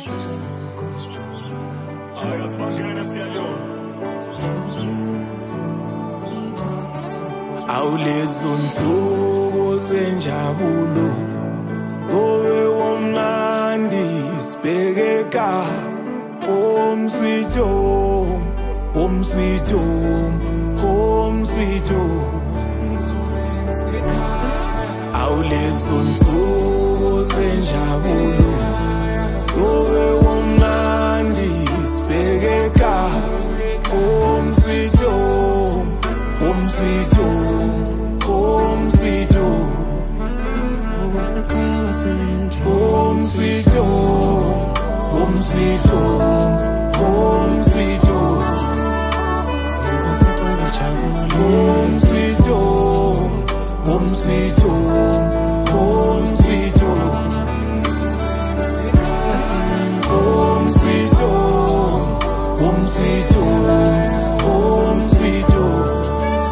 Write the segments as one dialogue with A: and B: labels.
A: Awulezo nsuku zenjabulo Gowe womnandi sibhekeka Home sweet home, home sweet home, home sweet home Awulezo nsuku zenjabulo Gowe womnandi sibhekeka Home sweet home, home sweet home, home sweet home Home sweet home, home sweet home, home sweet home Home sweet home, home sweet home, home sweet home Home sweet home, home sweet home, home sweet home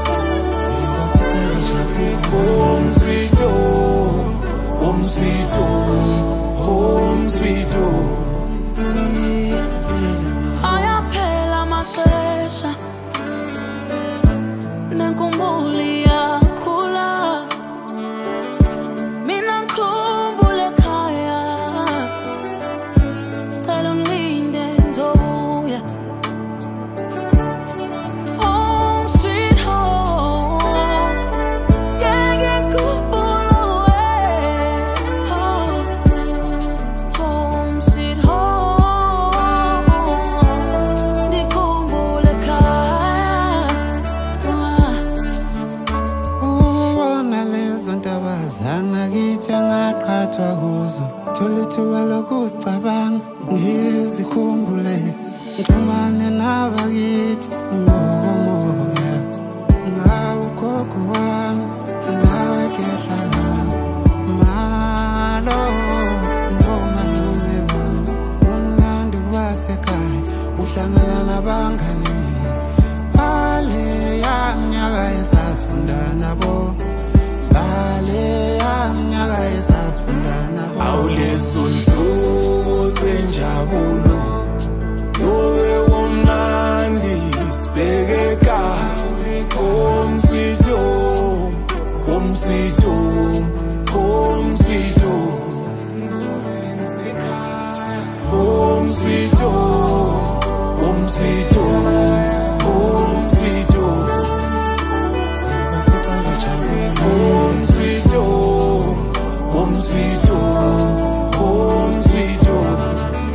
A: Home sweet home, home sweet home, home sweet home
B: Ayaphela amaxesha nenkumbuli yakhula Mina ngikhumbule ekhaya Cela ungilinde ngizobuya Home sweet home Yeah, ngikhumbula Home sweet home Ndikhumbule ekhaya
C: Ubona lezo ndaba zangakithi angaqhathwa kuzo Thola ithuba lokusicabanga ngizikhumbule Ngixhumane nabakithi ngomoya Ngawe ugogo wami nawe kehla lami Malo noma nome bami Umlando wasekhaya uhlangana nabangani Bale yamnyaka esasifunda nabo Bale yamnyaka esasifunda nabo
A: Awulezo nsuku zenjabulo Gowe womnandi sibhekeka Home sweet home, home sweet home, home sweet home Home sweet home, home sweet home, home sweet home Home sweet home, home sweet home, home sweet home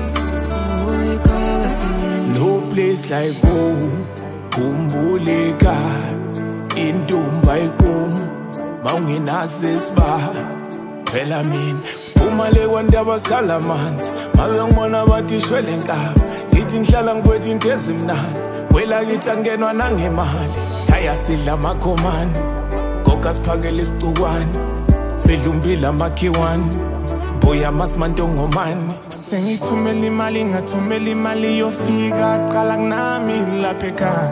A: No place like home, khumbule ekhaya Intombi ayikomo, mawungenazo isibaya Phela mina, uma le kwandaba sikhala amanzi Mabe ngibona bathi shwele nkaba Ngithi ngihlala ngibwetha into ezimnandi Wela kithi angenwa nangemali Haya sidla amakhomani Goga siphakela isicukwane Sidla umbila amakhiwane Buya amasimantongomani Sengithumela imali ngathumela imali yofika Qala kunami lapha ekhaya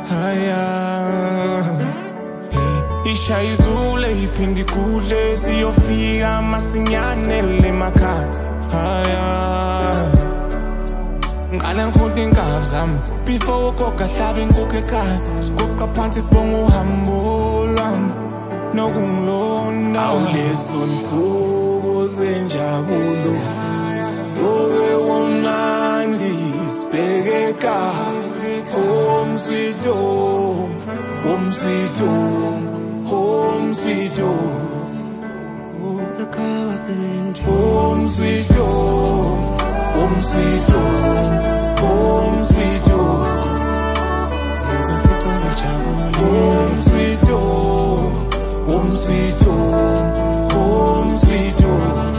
A: Haya Isha izule iphindi kudle Siyofika masinyane emakhaya Haya Ngale ngikhunta inkabi zami Before ugogo ahlabe inkukhu ekhaya Sigoqa phansi sibonga uhambo lwami Nokungilonda Awulezo nsuku zenjabulo Gowe womnandi sibhekeka Home sweet home, home sweet home, home sweet home
C: Ekhaya basebenzi
A: Home sweet home, home sweet home, home sweet home
C: Sibafika bejabule
A: Home sweet home, home sweet home, home sweet home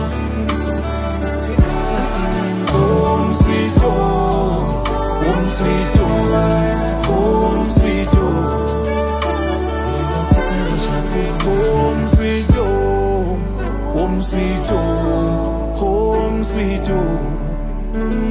A: Home sweet home, home sweet home, home sweet home
C: Sibafika bejabule
A: Home sweet home, home sweet home, home sweet home